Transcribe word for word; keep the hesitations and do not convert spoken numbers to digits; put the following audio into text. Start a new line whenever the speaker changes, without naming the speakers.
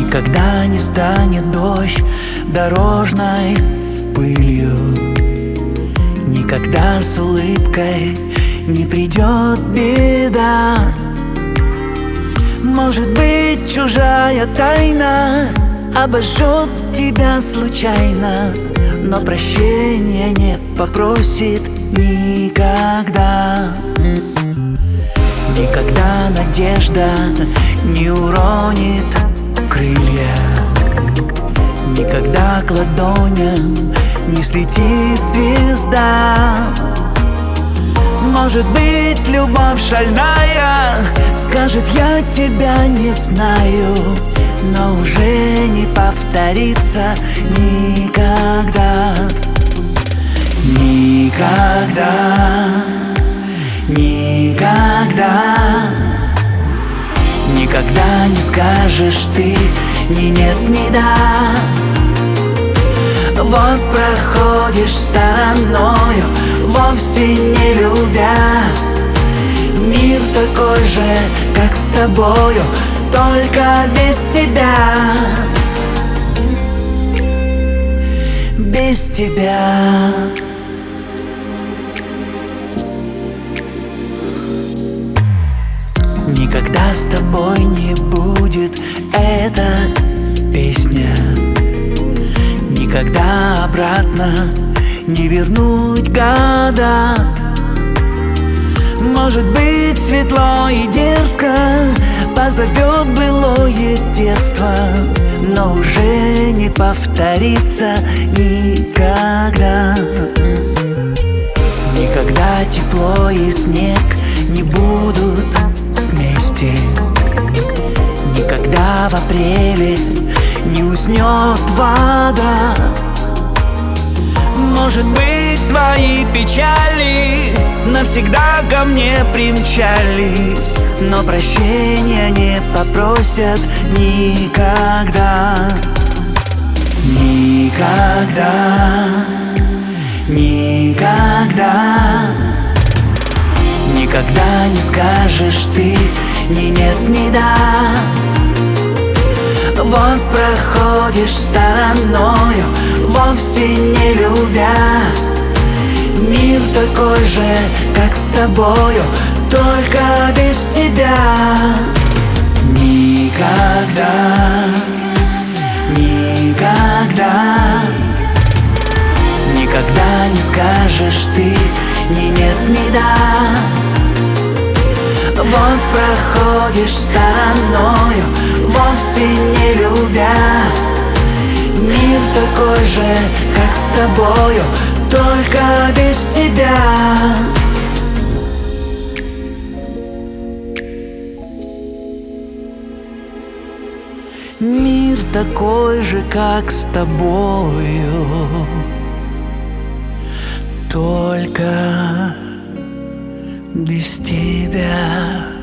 Никогда не станет дождь дорожной пылью, никогда с улыбкой не придет беда. Может быть, чужая тайна обожжет тебя случайно, но прощения не попросит никогда. Никогда надежда не уронит крылья, никогда к ладоням не слетит звезда. Может быть, любовь шальная скажет: я тебя не знаю, но уже не повторится никогда. Никогда, никогда, никогда не скажешь ты ни нет, ни да. Вот проходишь стороною, вовсе не любя. Мир такой же, как с тобою, только без тебя. Без тебя. Никогда с тобой не будет эта песня, никогда обратно не вернуть года. Может быть, светло и дерзко позовет былое детство, но уже не повторится никогда. Никогда тепло и снег не будут вместе, никогда в апреле не уснет вода. Может быть, твои печали навсегда ко мне примчались, но прощения не попросят никогда. Никогда, никогда, никогда не скажешь ты ни нет, ни да. Вот проходишь стороною, вовсе не любя. Мир такой же, как с тобою, только без тебя. Никогда, никогда, никогда не скажешь ты ни нет, ни да. Вот проходишь стороною, вовсе не любя. Мир такой же, как с тобою, только без тебя. Мир такой же, как с тобою, только без тебя.